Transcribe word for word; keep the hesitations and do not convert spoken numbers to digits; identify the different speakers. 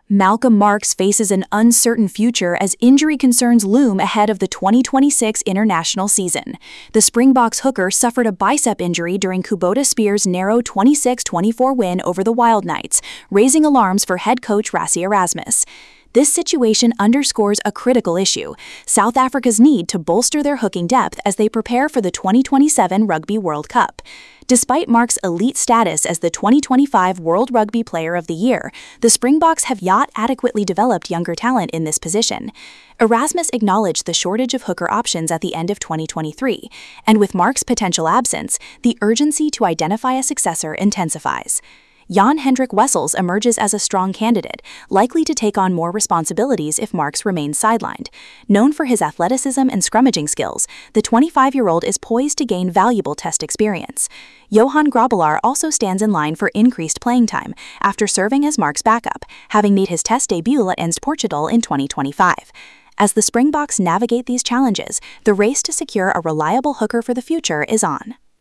Speaker 1: Malcolm Marx faces an uncertain future as injury concerns loom ahead of the twenty twenty-six international season. The Springboks hooker suffered a bicep injury during Kubota Spears' narrow twenty-six twenty-four win over the Wild Knights, raising alarms for head coach Rassie Erasmus. This situation underscores a critical issue: South Africa's need to bolster their hooking depth as they prepare for the twenty twenty-seven Rugby World Cup. Despite Mark's elite status as the twenty twenty-five World Rugby Player of the Year, the Springboks have yet adequately developed younger talent in this position. Erasmus acknowledged the shortage of hooker options at the end of twenty twenty-three, and with Mark's potential absence, the urgency to identify a successor intensifies. Jan-Hendrik Wessels emerges as a strong candidate, likely to take on more responsibilities if Marx remains sidelined. Known for his athleticism and scrummaging skills, the twenty-five-year-old is poised to gain valuable test experience. Johan Grobbelaar also stands in line for increased playing time after serving as Mark's backup, having made his test debut at Ernst Portugal in twenty twenty-five. As the Springboks navigate these challenges, the race to secure a reliable hooker for the future is on.